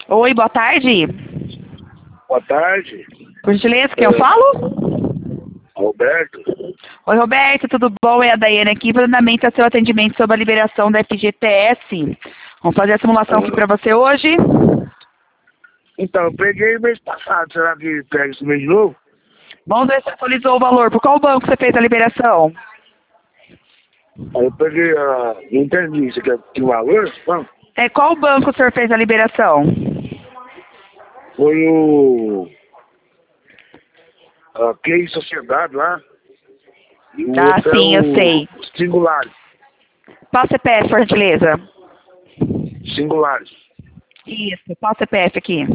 Oi, boa tarde. Boa tarde, Por gentileza, quem eu falo? Alberto. Oi, Roberto, tudo bom? É a Daiane aqui, para andamento ao seu atendimento sobre a liberação da FGTS. Vamos fazer a simulação aqui para você hoje? Então, eu peguei mês passado, será que pega esse mês de novo? Vamos ver se atualizou o valor. Por qual banco você fez a liberação? Aí eu peguei a. Não entendi, você quer que valor? Não. Qual banco o senhor fez a liberação? Foi o. A QI Sociedade lá. E o Ah, outro é sim, eu o sei. Singulares. Qual CPF, por gentileza? Singulares. Isso, qual CPF aqui?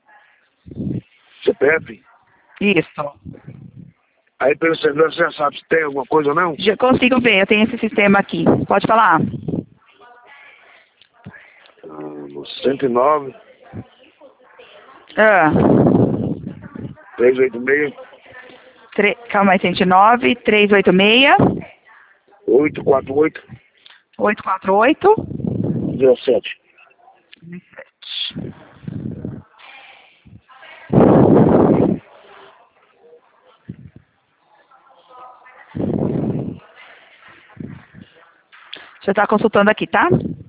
CPF. Isso. Aí pelo segurança você já sabe se tem alguma coisa ou não? Já consigo ver, eu tenho esse sistema aqui. Pode falar? 109, Ah, 386, calma aí, 109, 386, 848, 848. 17. 17. Você está consultando aqui, tá?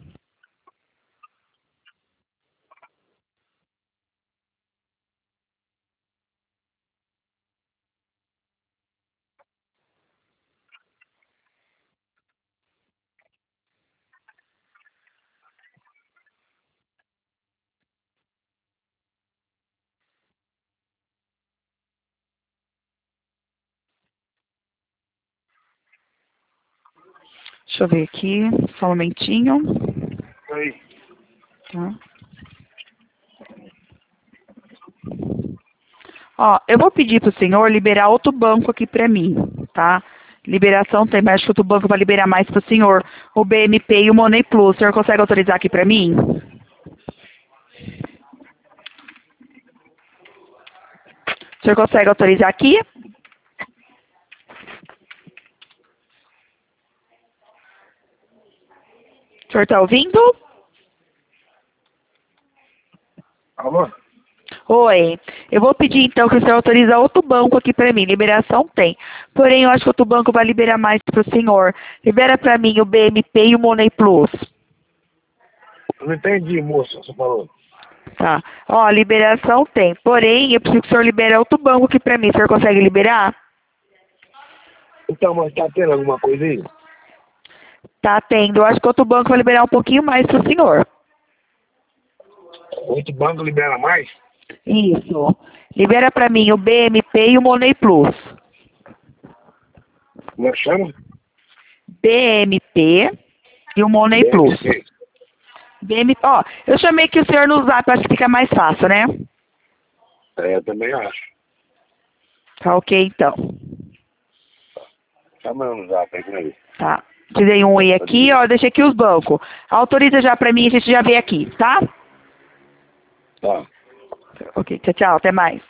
Deixa eu ver aqui, só um momentinho. Aí. Tá. Ó, eu vou pedir pro senhor liberar outro banco aqui pra mim, tá? Liberação tem, mas acho que outro banco vai liberar mais pro senhor. O BMP e o Money Plus. O senhor consegue autorizar aqui pra mim? O senhor consegue autorizar aqui? O senhor tá ouvindo? Alô? Oi. Eu vou pedir então que o senhor autorize outro banco aqui pra mim. Liberação tem. Porém, eu acho que outro banco vai liberar mais pro senhor. Libera pra mim o BMP e o Money Plus. Eu não entendi, moça, você falou. Tá. Ó, liberação tem. Porém, eu preciso que o senhor libere outro banco aqui pra mim. O senhor consegue liberar? Então, mas tá tendo alguma coisa aí? Tá tendo. Eu acho que outro banco vai liberar um pouquinho mais pro senhor. Outro banco libera mais? Isso. Libera pra mim o BMP e o Money Plus. Como é que chama? BMP e o Money Plus. BMC. BMP. Ó, eu chamei aqui o senhor no Zap, acho que fica mais fácil, né? É, eu também acho. Tá ok, então. Chama no zap aí, como é isso? Tá. Te dei um oi aqui, ó, deixei aqui os bancos. Autoriza já pra mim, a gente já vê aqui, tá? Tá. Ok, tchau, tchau, até mais.